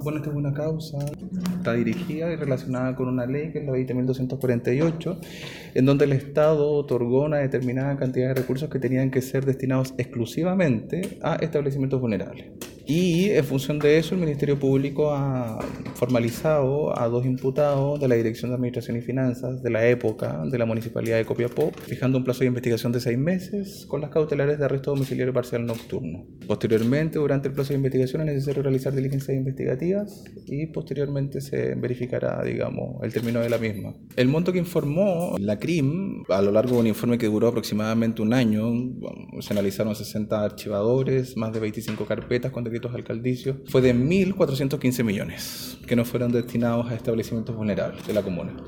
Bueno, esta es una causa, está dirigida y relacionada con una ley que es la 20.248, en donde el Estado otorgó una determinada cantidad de recursos que tenían que ser destinados exclusivamente a establecimientos vulnerables. Y en función de eso, el Ministerio Público ha formalizado a 2 imputados de la Dirección de Administración y Finanzas de la época de la Municipalidad de Copiapó, fijando un plazo de investigación de 6 meses con las cautelares de arresto domiciliario parcial nocturno. Posteriormente, durante el plazo de investigación es necesario realizar diligencias investigativas y posteriormente se verificará, el término de la misma. El monto que informó la CRIM, a lo largo de un informe que duró aproximadamente un año, se analizaron 60 archivadores, más de 25 carpetas con decretos alcaldicios, fue de 1.415 millones que no fueron destinados a establecimientos vulnerables de la comuna.